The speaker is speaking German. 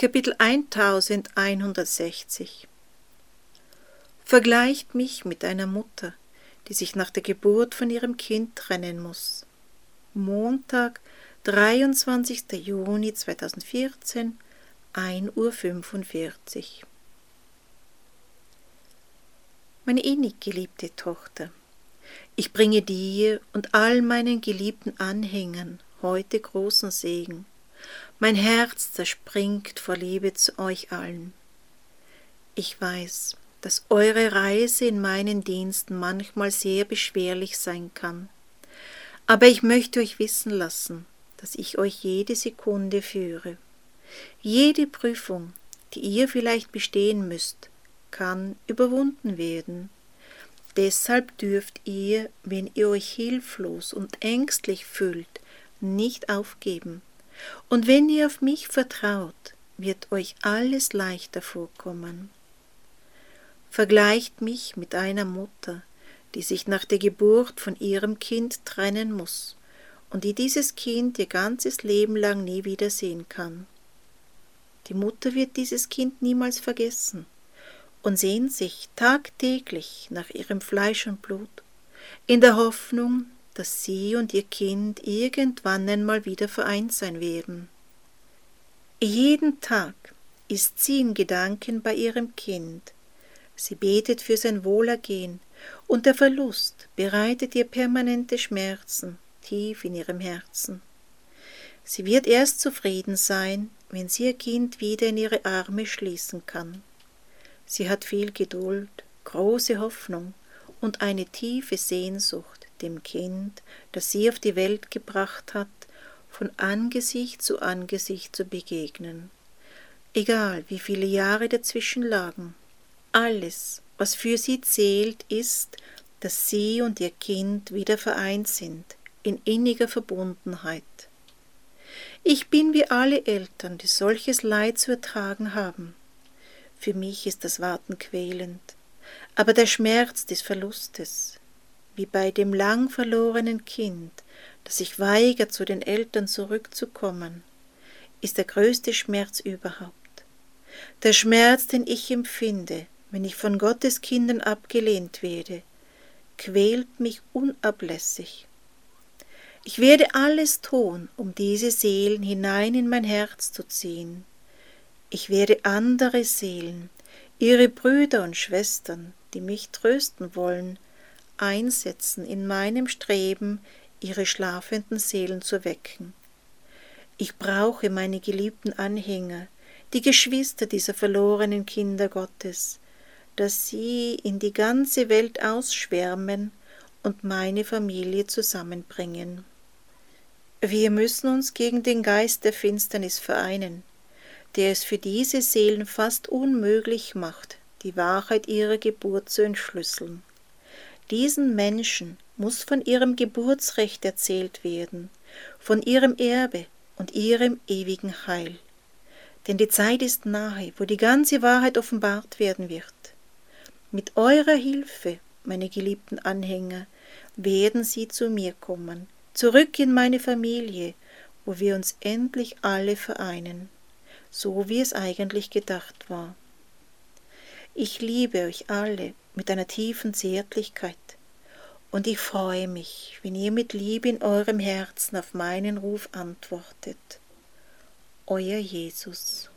Kapitel 1160. Vergleicht mich mit einer Mutter, die sich nach der Geburt von ihrem Kind trennen muss. Montag, 23. Juni 2014, 1:45 Uhr. Meine innig geliebte Tochter, ich bringe dir und all meinen geliebten Anhängern heute großen Segen. Mein Herz zerspringt vor Liebe zu euch allen. Ich weiß, dass eure Reise in meinen Diensten manchmal sehr beschwerlich sein kann, aber ich möchte euch wissen lassen, dass ich euch jede Sekunde führe. Jede Prüfung, die ihr vielleicht bestehen müsst, kann überwunden werden. Deshalb dürft ihr, wenn ihr euch hilflos und ängstlich fühlt, nicht aufgeben. Und wenn ihr auf mich vertraut, wird euch alles leichter vorkommen. Vergleicht mich mit einer Mutter, die sich nach der Geburt von ihrem Kind trennen muss und die dieses Kind ihr ganzes Leben lang nie wiedersehen kann. Die Mutter wird dieses Kind niemals vergessen und sehnt sich tagtäglich nach ihrem Fleisch und Blut, in der Hoffnung, dass sie und ihr Kind irgendwann einmal wieder vereint sein werden. Jeden Tag ist sie in Gedanken bei ihrem Kind. Sie betet für sein Wohlergehen und der Verlust bereitet ihr permanente Schmerzen tief in ihrem Herzen. Sie wird erst zufrieden sein, wenn sie ihr Kind wieder in ihre Arme schließen kann. Sie hat viel Geduld, große Hoffnung und eine tiefe Sehnsucht, dem Kind, das sie auf die Welt gebracht hat, von Angesicht zu Angesicht zu begegnen. Egal, wie viele Jahre dazwischen lagen. Alles, was für sie zählt, ist, dass sie und ihr Kind wieder vereint sind, in inniger Verbundenheit. Ich bin wie alle Eltern, die solches Leid zu ertragen haben. Für mich ist das Warten quälend, aber der Schmerz des Verlustes, wie bei dem lang verlorenen Kind, das sich weigert, zu den Eltern zurückzukommen, ist der größte Schmerz überhaupt. Der Schmerz, den ich empfinde, wenn ich von Gottes Kindern abgelehnt werde, quält mich unablässig. Ich werde alles tun, um diese Seelen hinein in mein Herz zu ziehen. Ich werde andere Seelen, ihre Brüder und Schwestern, die mich trösten wollen, einsetzen in meinem Streben, ihre schlafenden Seelen zu wecken. Ich brauche meine geliebten Anhänger, die Geschwister dieser verlorenen Kinder Gottes, dass sie in die ganze Welt ausschwärmen und meine Familie zusammenbringen. Wir müssen uns gegen den Geist der Finsternis vereinen, der es für diese Seelen fast unmöglich macht, die Wahrheit ihrer Geburt zu entschlüsseln. Diesen Menschen muss von ihrem Geburtsrecht erzählt werden, von ihrem Erbe und ihrem ewigen Heil. Denn die Zeit ist nahe, wo die ganze Wahrheit offenbart werden wird. Mit eurer Hilfe, meine geliebten Anhänger, werden sie zu mir kommen, zurück in meine Familie, wo wir uns endlich alle vereinen, so wie es eigentlich gedacht war. Ich liebe euch alle mit einer tiefen Zärtlichkeit, und ich freue mich, wenn ihr mit Liebe in eurem Herzen auf meinen Ruf antwortet. Euer Jesus.